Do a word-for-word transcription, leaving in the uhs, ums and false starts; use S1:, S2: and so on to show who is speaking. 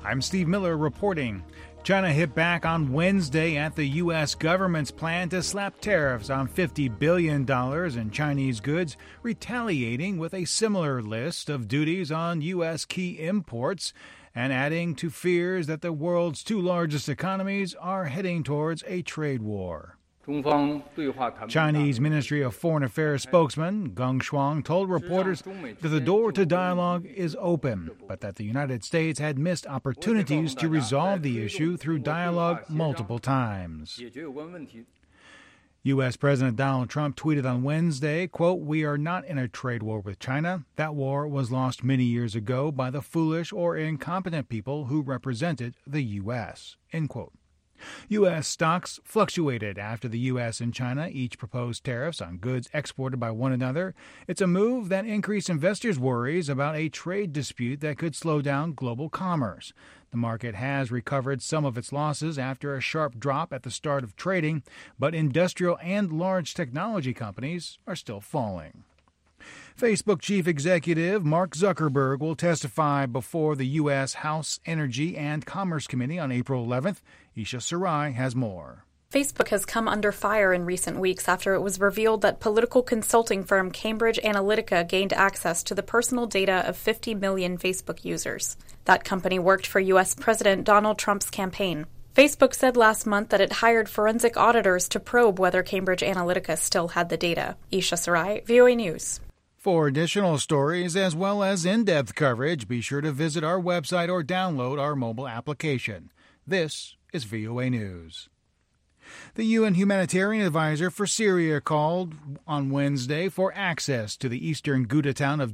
S1: I'm Steve Miller reporting. China hit back on Wednesday at the U S government's plan to slap tariffs on fifty billion dollars in Chinese goods, retaliating with a similar list of duties on U S key imports and adding to fears that the world's two largest economies are heading towards a trade war. Chinese Ministry of Foreign Affairs spokesman Geng Shuang told reporters that the door to dialogue is open, but that the United States had missed opportunities to resolve the issue through dialogue multiple times. U S. President Donald Trump tweeted on Wednesday, quote, "We are not in a trade war with China. That war was lost many years ago by the foolish or incompetent people who represented the U S," end quote. U S stocks fluctuated after the U S and China each proposed tariffs on goods exported by one another. It's a move that increased investors' worries about a trade dispute that could slow down global commerce. The market has recovered some of its losses after a sharp drop at the start of trading, but industrial and large technology companies are still falling. Facebook chief executive Mark Zuckerberg will testify before the U S. House Energy and Commerce Committee on April eleventh. Isha Sarai has more.
S2: Facebook has come under fire in recent weeks after it was revealed that political consulting firm Cambridge Analytica gained access to the personal data of fifty million Facebook users. That company worked for U S. President Donald Trump's campaign. Facebook said last month that it hired forensic auditors to probe whether Cambridge Analytica still had the data. Isha Sarai, V O A News.
S1: For additional stories as well as in-depth coverage, be sure to visit our website or download our mobile application. This is V O A News. The U N humanitarian advisor for Syria called on Wednesday for access to the eastern Ghouta town of